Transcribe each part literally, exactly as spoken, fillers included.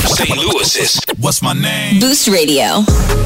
Saint Louis's. What's my name? Boost Radio.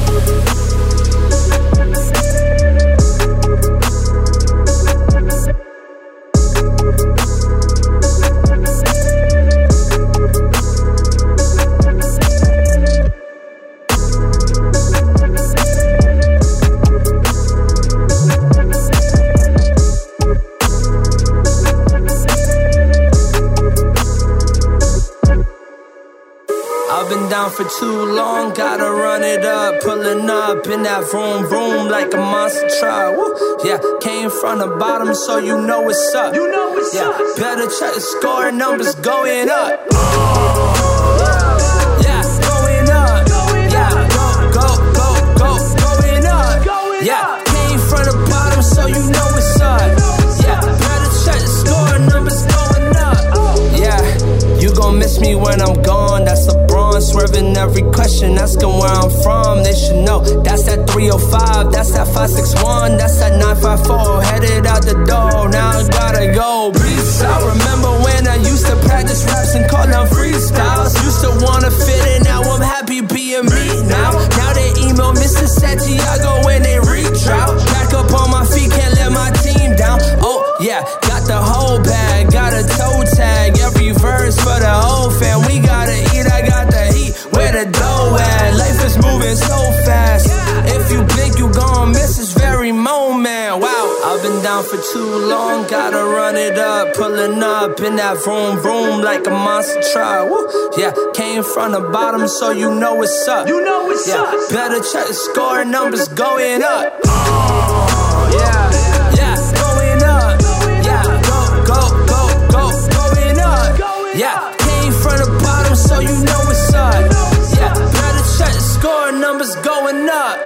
Down for too long, gotta run it up. Pulling up in that vroom vroom like a monster truck. Woo. Yeah, came from the bottom, so you know what's up. You know what's yeah. up. Better check the score, numbers going up. Yeah, going up. Yeah, go, go, go, go, going up. Yeah, came from the bottom, so you know what's up. Yeah, better check the score, numbers going up. Yeah, you gon' miss me when I'm gone. That's a swerving every question, asking where I'm from. They should know that's that three oh five, that's that five six one, that's that nine five four. Headed out the door, now I gotta go. Peace. I remember when I used to practice raps and call them freestyles. Used to wanna fit in, now I'm happy being me now. Now they email Mister Santiago when they reach out. Back up on my feet, can't let my team down. Oh yeah, got the whole bag, got a toe tag. Every verse for the whole fam, we gotta eat, I got the heat, where the dough at? Life is moving so fast. If you blink, you gon' miss this very moment. Wow, I've been down for too long, gotta run it up. Pulling up in that vroom vroom like a monster truck. Woo. Yeah, came from the bottom, so you know what's up. You know what's yeah. up. Better check the score, numbers going up. Oh, yeah, yeah, going up. Yeah, go, go, go, go, going up. Yeah, came from the bottom, so you know what's up. Yeah, better check the score, numbers going up.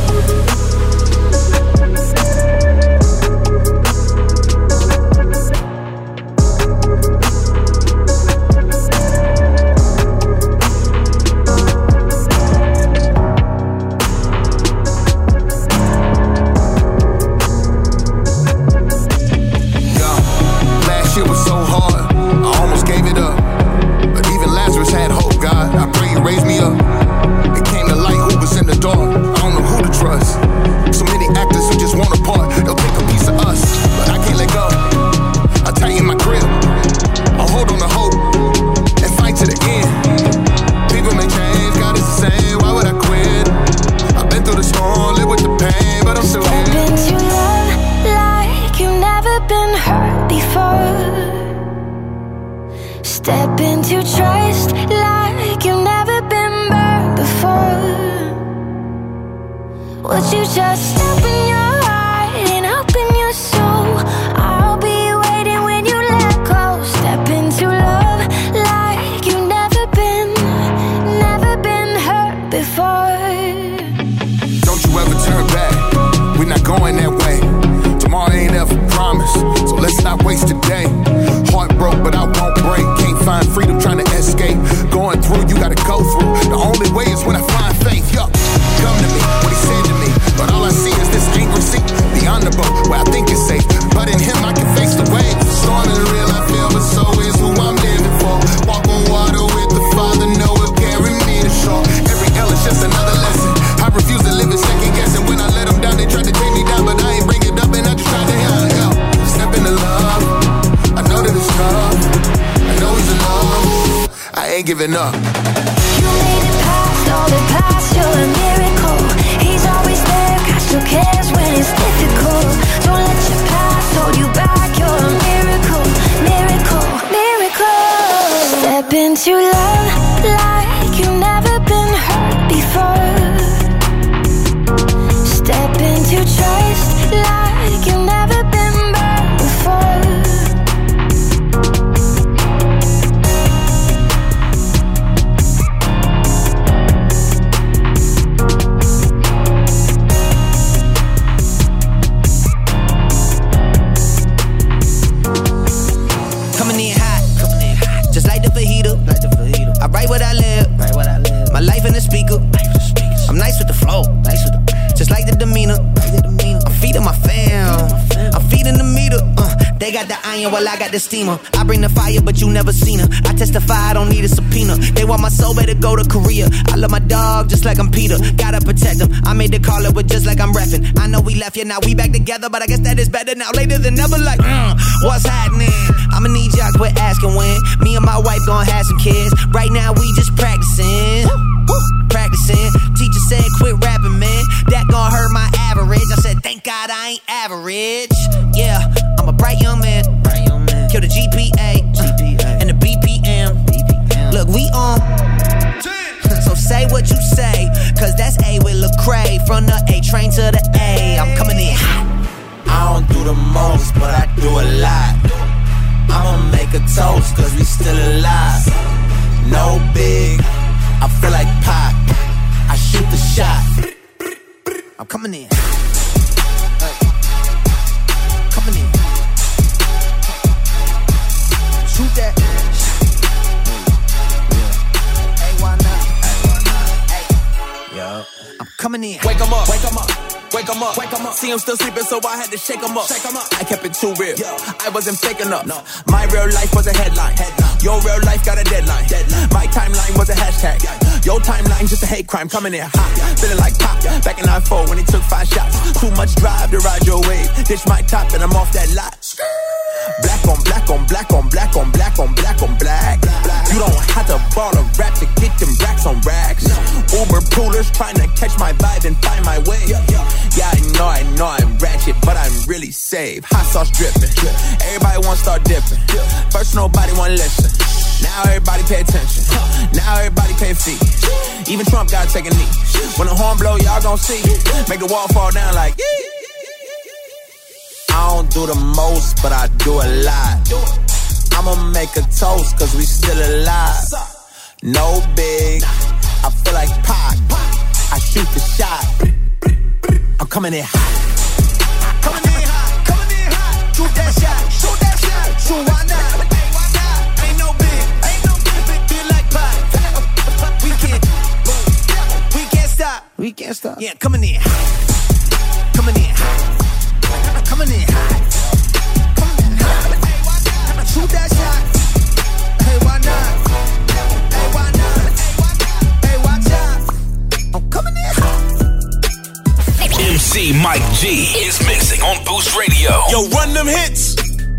Raise me up. It came to light who was in the dark. I don't know who to trust. So many actors who just want a part. They'll take a piece of us, but I can't let go. I tighten my grip. I'll hold on to hope and fight to the end. People may change, God is the same. Why would I quit? I've been through the storm, live with the pain, but I'm still here. Step into love like you've never been hurt before. Step into trust like you've never been burned before. Would you just open your heart and open your soul? I'll be waiting when you let go. Step into love like you've never been, never been hurt before. Don't you ever turn back, we're not going that way. Tomorrow ain't ever promised, so let's not waste a day. Heart broke, but I won't break. Can't find freedom trying to escape. Going through, you gotta go through. The only way is when I find faith. Yup, come to me, what he said to me. But all I see is this angry sea beyond the boat where I think it's safe. But in him I can face the waves. The storm is real, I feel, but so is who I'm living for. Walk on water with the Father, know it carry me to shore. Every L is just another lesson. I refuse to live in second guessing. When I let them down, they tried to take me down, but I ain't bring it up and I just tried to help. help. Step into love, I know that it's tough. I know he's in love, I ain't giving up. You made it past all the past, you're a miracle. He's always there, God still cares when it's difficult. Don't let your past hold you back, you're a miracle, miracle, miracle. Step into love like you've never been hurt before. Step into trust like you've never been burned before. Coming in hot, coming in hot, just like the fajita, like the fajita. I write what I live. iron while I got the steamer. I bring the fire, but you never seen her. I testify, I don't need a subpoena. They want my soul, better go to Korea. I love my dog just like I'm Peter. Gotta protect him. I made the call, it was just like I'm reffing. I know we left, yeah, now we back together, but I guess that is better now. Later than never, like, mm, what's happening? I'ma need y'all quit asking when. Me and my wife gon' have some kids. Right now we just practicing. Practicing. Teacher said quit rapping, man. That gon' hurt my average. I said thank God I ain't average. Yeah, I'm a bright young man. Bright young man. Kill the G P A, G P A. And the B P M. B P M. Look, we on. So say what you say, cause that's A with Lecrae. From the A train to the A, I'm coming in hot. I don't do the most, but I do a lot. I'ma make a toast, cause we still alive. No big, I feel like Pac. I shoot the shot. I'm coming in. Hey. Coming in. Shoot that. Hey, why not? Hey, why not? Hey. Yo, I'm coming in. Wake 'em up. Wake 'em up. Wake 'em up, wake 'em up. See him still sleeping, so I had to shake 'em up. Shake 'em up. I kept it too real. Yo. I wasn't faking up. No. My real life was a headline. headline. Your real life got a deadline. deadline. My timeline was a hashtag. Yeah. Your timeline just a hate crime. Coming in hot, yeah. Feeling like pop. Yeah. Back in nine four when he took five shots. Too much drive to ride your wave. Ditch my top and I'm off that lot. Black on black on black on black on black on black on black. black. You don't have to ball a rap to get them racks on racks. No. Uber poolers trying to catch my vibe and find my way. Yeah, yeah. yeah I know, I know I'm ratchet, but I'm really safe. Hot sauce dripping. Yeah. Everybody wanna start dipping. Yeah. First nobody wanna listen. Now everybody pay attention. Huh. Now everybody pay a fee. Even Trump gotta take a knee. When the horn blow, y'all gon' see. Make the wall fall down like. I don't do the most, but I do a lot. I'ma make a toast, cause we still alive. No big, I feel like Pac. I shoot the shot. I'm coming in hot. Coming in hot, coming in hot. Shoot that shot, shoot that shot. So why not? Ain't no big, ain't no big, feel like Pac. We can't, we can't stop. We can't stop. Yeah, coming in hot. Coming in hot. Coming in hot. Coming in hot. Shoot that shot. Hey, why not? Hey, why not? Hey, watch out. I'm coming in hot. M C Mike G is mixing on Boost Radio. Yo, run them hits.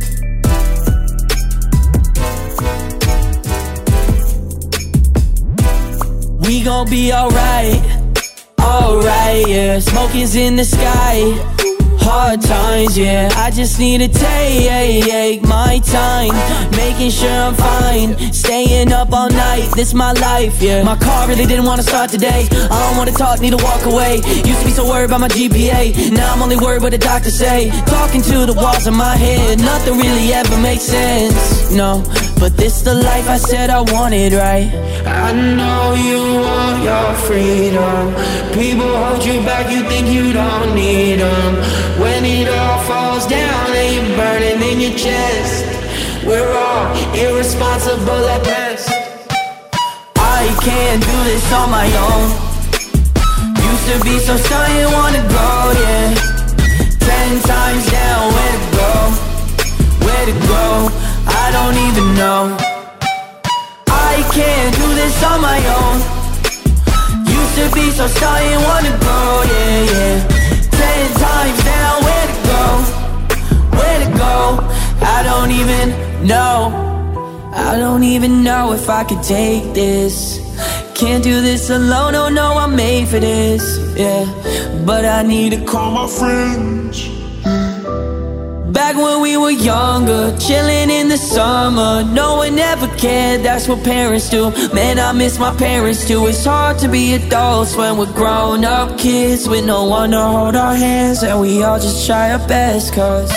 We gon' be alright. Alright, yeah. Smoke is in the sky. Hard times, yeah, I just need to take my time, making sure I'm fine, staying up all night, this my life, yeah. My car really didn't want to start today, I don't want to talk, need to walk away. Used to be so worried about my G P A, now I'm only worried what the doctor say. Talking to the walls in my head, nothing really ever makes sense, no. But this the life I said I wanted, right? I know you want your freedom. People hold you back, you think you don't need them. When it all falls down and you're burning in your chest, we're all irresponsible at best. I can't do this on my own. Used to be so stunned, wanna go, yeah. Ten times down, where to go? Where to go? I don't even know. I can't do this on my own. Used to be so stunned, wanna go, yeah, yeah. Ten times down, where to go? Where to go? I don't even know. I don't even know if I could take this. Can't do this alone, oh no, I'm made for this, yeah. But I need to call my friends. Back when we were younger, chilling in the summer, no one ever cared, that's what parents do. Man, I miss my parents too. It's hard to be adults when we're grown up kids with no one to hold our hands, and we all just try our best, cause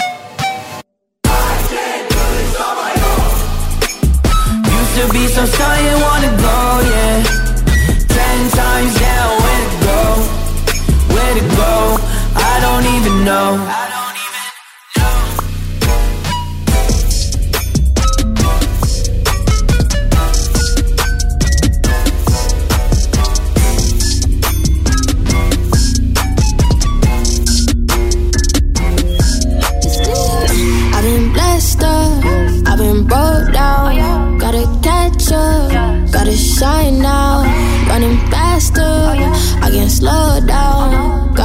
I can't do this on my own. Used to be so stunned, wanna go, yeah. Ten times down, where to go? Where to go? I don't even know.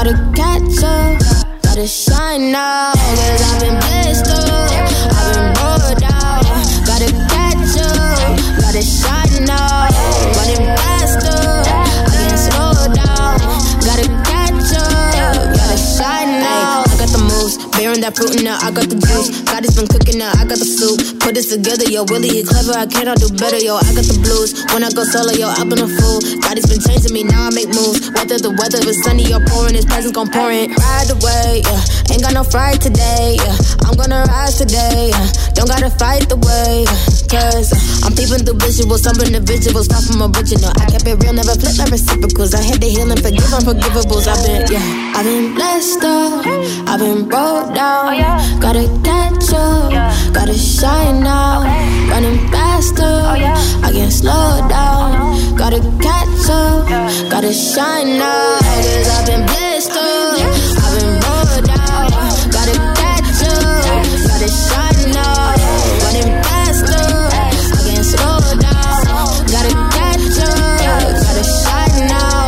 Gotta catch up, gotta shine now. Cause I've been blessed up, I've been rolled out. Gotta catch up, gotta shine now. Running faster, I can't slow down. Gotta catch up, gotta shine now. I got the moves, bearing that fruit now. I got the juice, God has been cooking now. I got the soup, put this together, yo. Willie, he clever, I cannot do better, yo. I got the blues, when I go solo, yo. I've been a fool, God has been changing me, now I make moves. Whether the weather is sunny or pouring, his presence gon' pour it. Ride away, yeah. Ain't got no fright today, yeah. I'm gonna rise today, yeah. Don't gotta fight the way, yeah. Cause I'm peeping through visuals, some individuals, far from original. I kept it real, never flip like reciprocals. I had to heal and forgive unforgivables. I've been, yeah, I've been blessed up, I've been broke down. Gotta catch up, gotta shine now. Running faster, I can't slow down. Gotta catch up, gotta shine now. Cause I've been blessed up, I've been rolled down. Gotta catch up, gotta shine now. Running faster, I can't slow down. Gotta catch up, gotta shine now.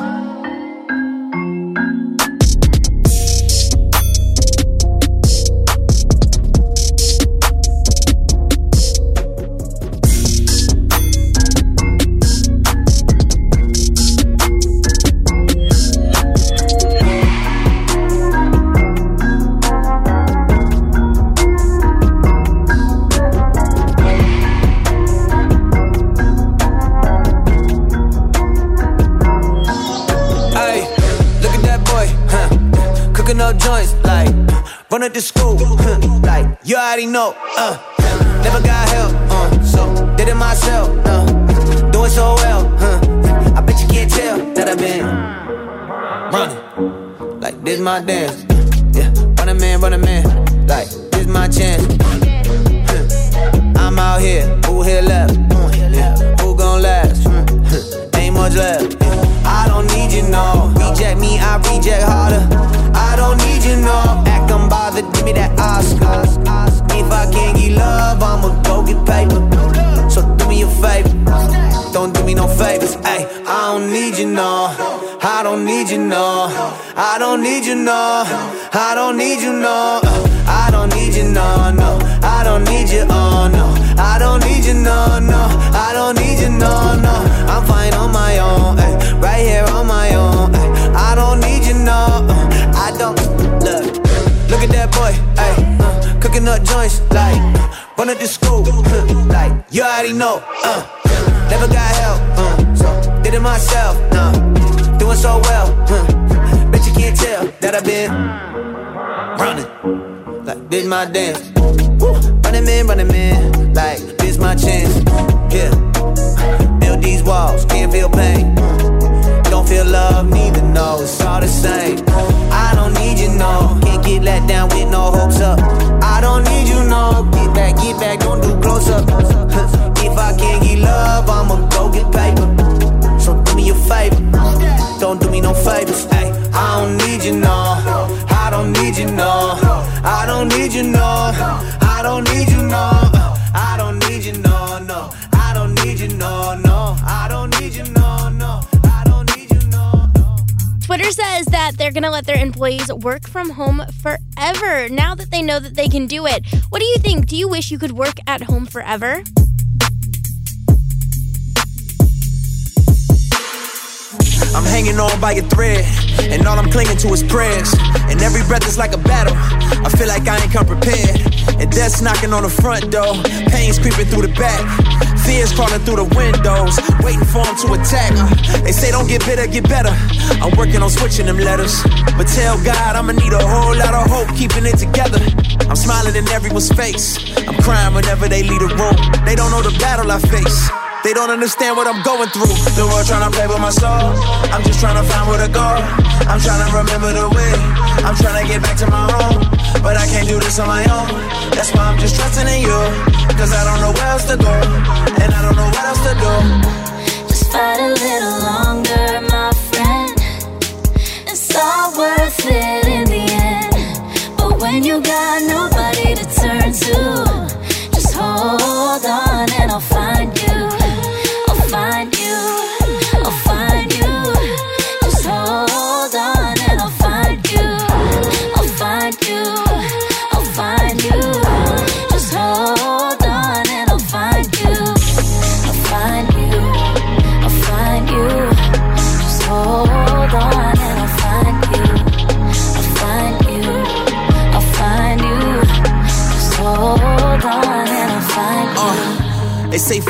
Joints like run up to school, huh, like you already know. Uh, never got help, uh, so did it myself. Uh, doing so well, huh? I bet you can't tell that I've been running like this my dance. Yeah, running man, running man, like this my chance. Huh. I'm out here, who here left? Uh, yeah, who gon' last? Huh. Ain't much left. Yeah. I don't need you, no. Reject me, I reject harder. I don't need you, no. Act unbothered, give me that Oscar. If I can't get love, I'ma go get paper. So do me a favor, don't do me no favors. Ay, I don't need you, no. I don't need you, no. I don't need you, no. I don't need you, no. I don't need you, no, no. I don't need you, oh no. I don't need you, no, no. I don't need you, no, no. I'm fine on my own, ay. Right here on my own, ay. I don't need you, no. I don't, look, look at that boy, ay, uh, cooking up joints, like, run up to school, huh, like, you already know, uh, never got help, uh, so did it myself, nah, doing so well, huh, bet you can't tell that I've been running, like, this my dance, woo, running man, running man, like, this my chance, yeah, build these walls, can't feel pain, don't feel love, neither, no, it's all the same. I don't need you, no. Can't get let down with no hopes up. I don't need you, no. Get back, get back, don't do close up. If I can't get love, I'ma go get paper. So do me a favor, don't do me no favors. Ay, I don't need you, no. I don't need you, no. I don't need you, no. I don't need you, no. I don't need you, no, no. I don't need you, no, no. I don't need you, no, no. Twitter says that they're going to let their employees work from home forever now that they know that they can do it. What do you think? Do you wish you could work at home forever? I'm hanging on by a thread, and all I'm clinging to is prayers. And every breath is like a battle. I feel like I ain't come prepared. And death's knocking on the front door. Pain's creeping through the back. Fears crawling through the windows, waiting for them to attack. They say don't get bitter, get better. I'm working on switching them letters. But tell God I'ma need a whole lot of hope keeping it together. I'm smiling in everyone's face. I'm crying whenever they leave the room. They don't know the battle I face. They don't understand what I'm going through. The world trying to play with my soul. I'm just trying to find where to go. I'm trying to remember the way. I'm trying to get back to my home. But I can't do this on my own. That's why I'm just trusting in you. Cause I don't know where else to go. And I don't know what else to do. Just fight a little longer, my friend. It's all worth it in the end. But when you got nobody to turn to, just hold on and I'll find you. I'll find you. I'll find you. Just hold on and I'll find you.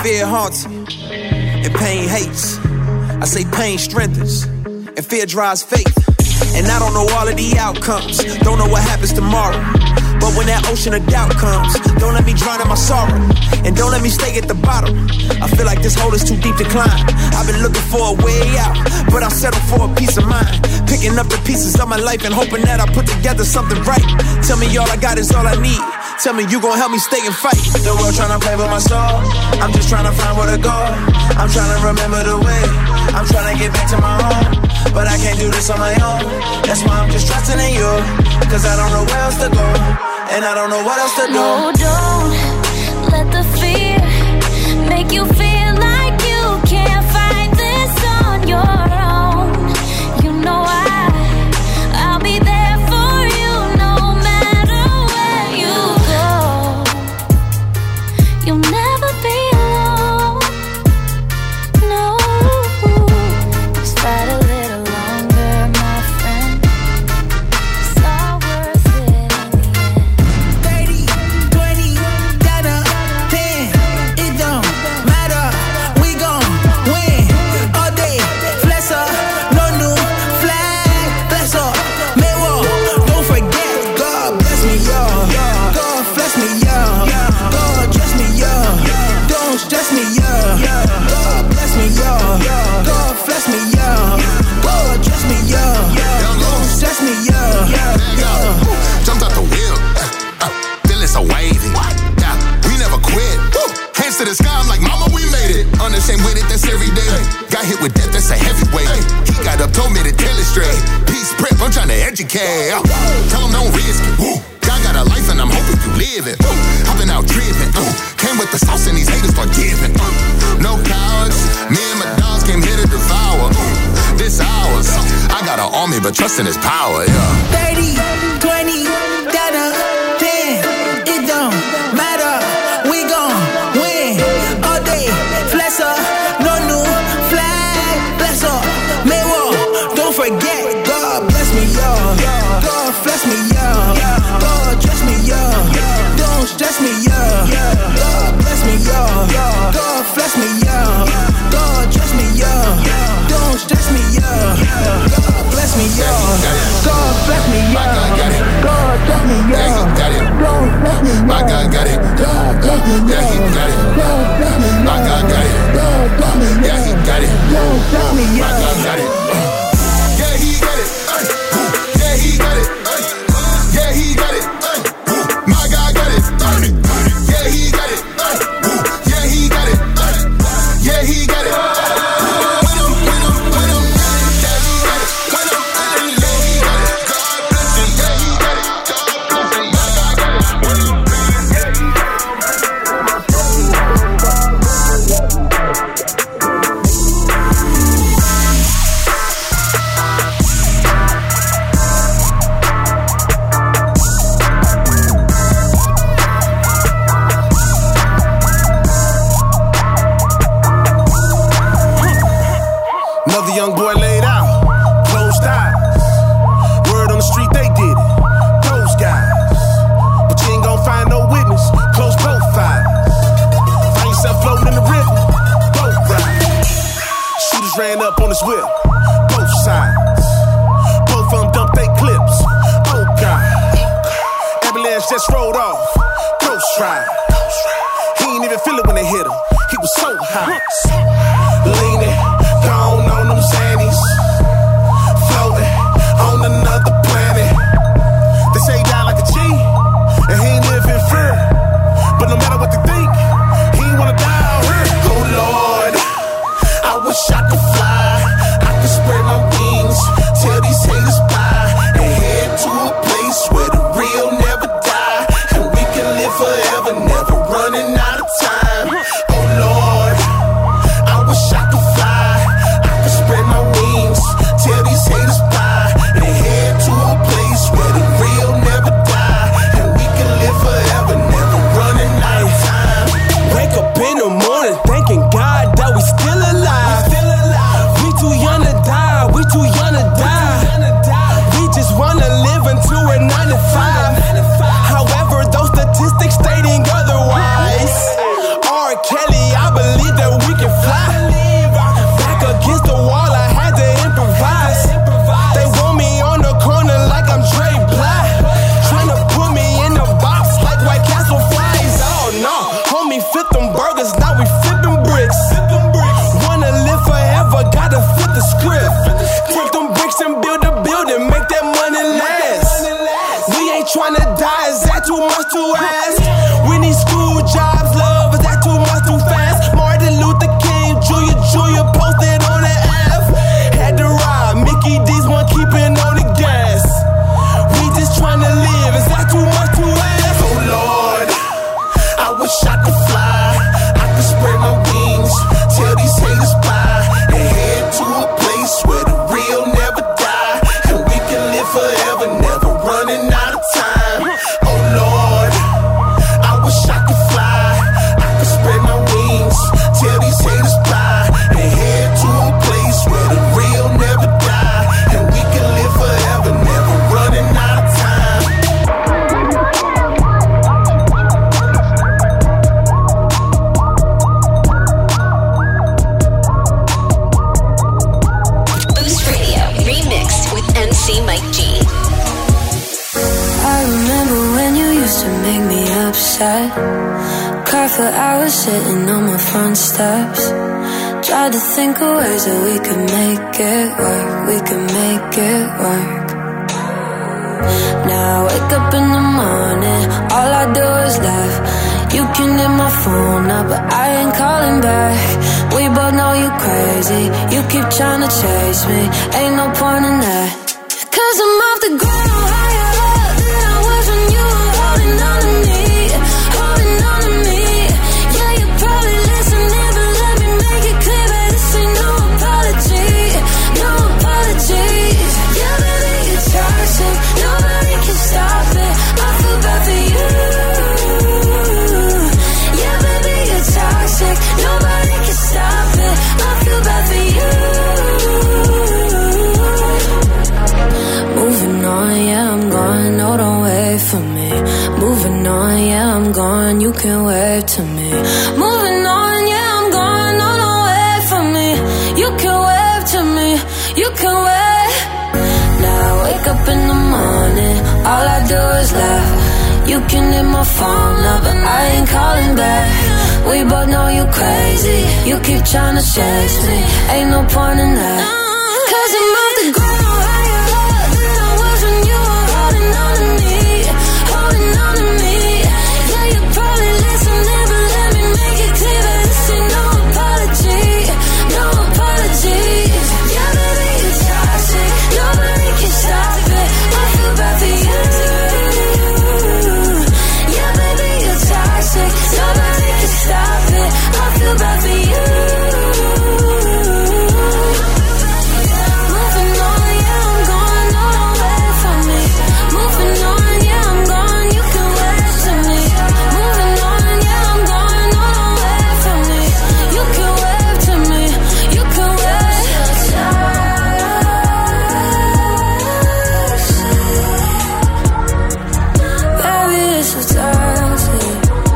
fear haunts me, and pain hates. I say pain strengthens, and fear drives faith. And I don't know all of the outcomes, don't know what happens tomorrow. But when that ocean of doubt comes, don't let me drown in my sorrow, and don't let me stay at the bottom. I feel like this hole is too deep to climb. I've been looking for a way out, but I'll settle for a peace of mind. Picking up the pieces of my life and hoping that I put together something right. Tell me all I got is all I need. Tell me you gon' help me stay and fight. The world tryna play with my soul, I'm just tryna find where to go. I'm tryna remember the way, I'm tryna get back to my home. But I can't do this on my own, that's why I'm just trusting in you. Cause I don't know where else to go, and I don't know what else to do. No, don't let the fear make you feel like you can't fight this on your own. You know I, I'll be there for you no matter where you go. You'll never be alone. No, just fight a little longer, my friend. It's all worth it in the end. thirty, twenty, down to ten. It don't matter, we gon' win all day. Flex up, no new flag. Flex up, Mayweather, don't forget. God bless me, y'all. God bless me, y'all. God dress me, y'all. Don't stress me, y'all. God bless me, y'all. God bless me, y'all. God dress me, y'all. Don't stress me, y'all. Jumped out the wheel, uh, uh, feeling so wavy. Yeah, we never quit. Woo. Hands to the sky, I'm like, mama, we made it. Unashamed with it, that's every day. Got hit with death, that's a heavyweight. He got up, told me to tell it straight. Peace prep, I'm trying to educate. Uh, tell him don't risk it. Woo. God got a life and I'm hoping you live it. Woo. I've been out driven. Uh, came with the sauce and these haters start giving. Uh, no cowards, me and my dogs came here to devour. Uh, this ours. I got an army, but trust in his power, yeah. thirty, twenty, down to ten. It don't matter, we gon' win all day. Flex up, no new flag. Flex up, Mayweather, don't forget. God bless me, y'all. God bless me, y'all. God dress me, y'all. Don't stress me, y'all. God bless me, y'all. God bless me, y'all. God dress me, y'all. Don't stress me, y'all. God bless me, y'all. God bless me, y'all. God bless me, y'all. Don't bless me, y'all. My God got it. God bless me, Yeah, he y'all. got it. God bless me, y'all. My God got it. God bless me, y'all. Yeah, he got it. Don't bless me, My y'all. God got it. Yeah, he got it. Ay, woo. Yeah, he got it. Ay, yeah, he got it. Ay, woo. My God got it. Ay, yeah, he got it. Ay, woo. Yeah, he got it. Ay, yeah, he got it. Win 'em, win 'em, win 'em. Yeah, he got it. Win 'em, win 'em. Yeah, he got it. God bless him. Yeah, he got it. God bless him. My God got it. Win 'em, yeah, he got it. Another young boy laid out, closed eyes. Word on the street, they did it. Those guys. But you ain't gon' find no witness. Close both eyes. Find yourself floating in the river. Boat ride. Shooters ran up on his whip. Both sides. Both of them dumped they clips. Oh God. Ambulance just rolled off. Ghost ride. He ain't even feel it when they hit him. He was so high. Leaning. Gone on them Xannies, floating on another planet. They say he died like a G, and he ain't live in fear. But no matter what they think, he ain't wanna die out here. Oh Lord, I wish I could fly. I could spread my wings, tell these haters bye, and head to a place where the real never die, and we can live forever, never running out of time. Oh Lord, I wish I could fly. Spread my wings, tell these haters bye, and head to a place where the real never die, and we can live forever, never running out of time. Wake up in the morning, thanking God that we still alive. We still alive. sunset. Cried for hours sitting on my front steps. Tried to think of ways that we could make it work. We could make it work. Now I wake up in the morning, all I do is laugh. You can hit my phone up, but I ain't calling back. We both know you crazy, you keep trying to chase me. Ain't no point in that. Cause I'm off the ground, higher up than I was when you were holding on to me. Holding on to me. Yeah, you're probably listening, but let me make it clear that this ain't no apology. No apologies. Yeah, baby, you're toxic, nobody can stop it. I feel bad for you. Yeah, baby, you're toxic, nobody can stop it. I feel bad for you. Moving on, yeah, I'm gone, no, don't wait for me. Moving on, yeah, I'm gone, you can wave to me. Moving on, yeah, I'm gone, no, don't wait for me. You can wave to me, you can wave. Now I wake up in the morning, all I do is laugh. You can hit my phone up, but I ain't calling back. We both know you crazy, you keep trying to chase me. Ain't no point in that. Cause I'm off the ground, higher up than I was when you were holding on to me. Holding on to me. Yeah, you're probably listening, but let me make it clear that this ain't no apology. No apologies. Yeah, baby, you're toxic, nobody can stop it. I feel bad for you. Yeah, baby, you're toxic, nobody can stop it. I feel bad for you. Moving on, yeah, I'm gone, no, don't wait for me. Moving on, yeah, I'm gone, you can wait to me. Moving on, yeah, I'm gone, no, don't wait for me. You can wave to me, you can wave. Baby, it's so toxic.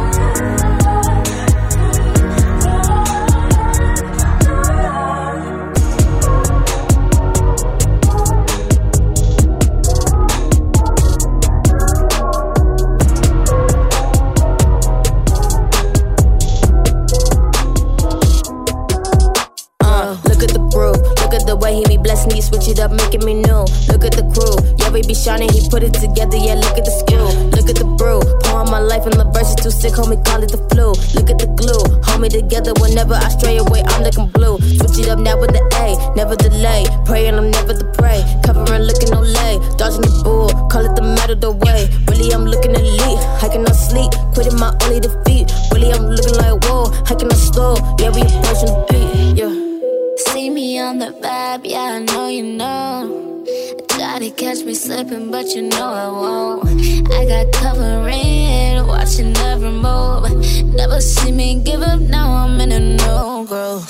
He switch it up, making me new. Look at the crew, yeah, we be shining, he put it together, yeah, look at the skill. Look at the brew, pouring my life and the verse is too sick, homie, call it the flu. Look at the glue, hold me together whenever I stray away, I'm looking blue. Switch it up now with the A, never delay. Praying I'm never the prey, covering looking no lay. Dodging the bull, call it the matter the way. Really, I'm looking elite, I cannot sleep, quitting my only defeat. Really, I'm looking like, whoa, I cannot slow, yeah, we approaching the beat, yeah. See me on the vibe, yeah, I know you know. Try to catch me slipping, but you know I won't. I got covering, watching every move. Never see me give up, now I'm in a no growth.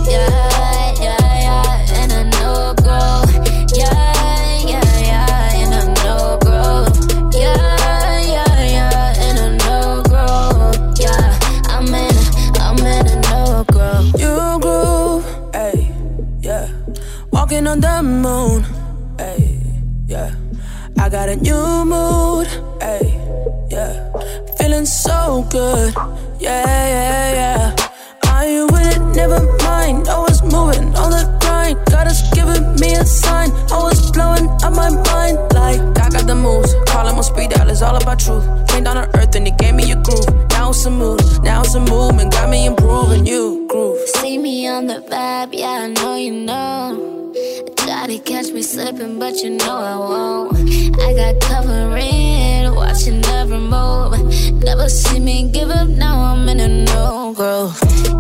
Yeah, yeah, yeah, in a no growth. Yeah, yeah, yeah, in a no growth. Yeah, yeah, yeah, in a no growth. Yeah, I'm in, I'm in a no growth. You groove, ayy, yeah. Walking on the moon, ayy, yeah. I got a new mood, ayy, yeah. Feeling so good, yeah, yeah, yeah. Are you with it? Never mind. I was moving on the grind. God is giving me a sign. I was blowing up my mind like I got the moves. Calling my speed dial, it's all about truth. Came down to earth and he gave me a groove. Now it's a mood, now it's a movement. Got me improving, you groove. See me on the vibe, yeah, I know you know. Try to catch me slipping, but you know I won't. I got covering, watching every move. Never see me give up, now I'm in a no growth.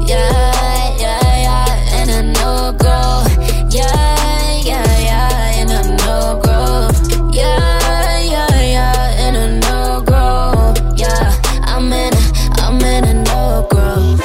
Yeah, yeah, yeah, in a no growth. Yeah, yeah, yeah, in a no growth. Yeah, yeah, yeah, in a no growth. Yeah, I'm in, I'm in a no growth.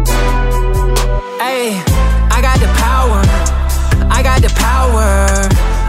I got the power, I got the power.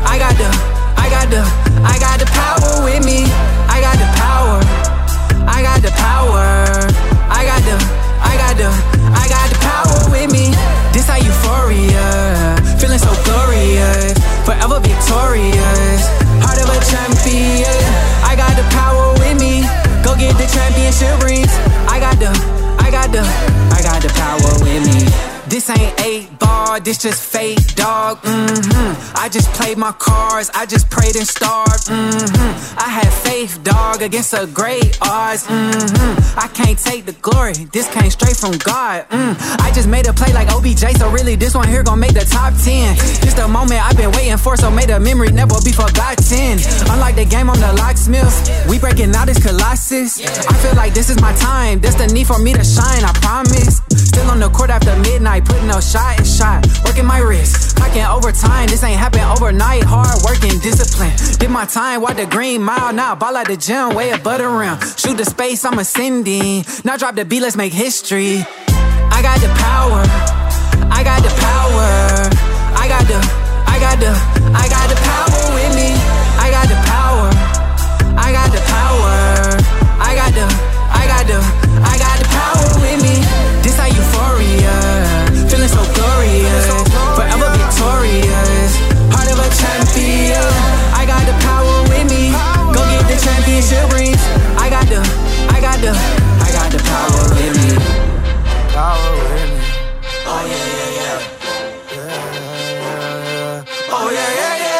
the, I got the, I got the power with me. This ain't eight ball, this just fake, dog. Mm-hmm. I just played my cards, I just prayed and starved. Mm-hmm. I had faith, dog, against a great odds. Mm-hmm. I can't take the glory, this came straight from God. Mm. I just made a play like O B J, so really this one here gon' make the top ten. Just the moment I've been waiting for, so may the memory never be forgotten. Unlike the game on the locksmiths, we breaking out this colossus. I feel like this is my time, destiny for me to shine, I promise. Still on the court after midnight, putting no shot and shot, working my wrist, clocking overtime. This ain't happen overnight, hard working, discipline. Did my time, walk the green mile, now ball at the gym, way above the rim. Shoot the space, I'm ascending. Now drop the beat, let's make history. I got the power, I got the power, I got the, I got the, I got the power with me. I got the power, I got the power, I got the, I got the, I got the power with me. This how euphoria, feeling so glorious, forever victorious, heart of a champion. I got the power with me, go get the championship rings. I got the, I got the, I got the power with me. Power with me. Oh yeah, yeah, yeah. yeah. Oh yeah, yeah, yeah.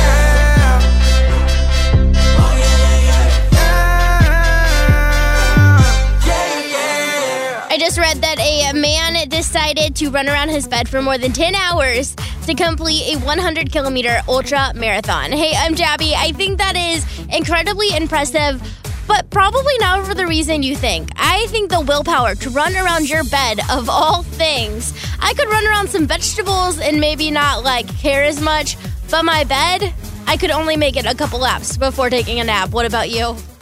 I just read that a man decided to run around his bed for more than ten hours to complete a one hundred kilometer ultra marathon. Hey, I'm Jabby. I think that is incredibly impressive, but probably not for the reason you think. I think the willpower to run around your bed, of all things. I could run around some vegetables and maybe not like care as much, but my bed, I could only make it a couple laps before taking a nap. What about you?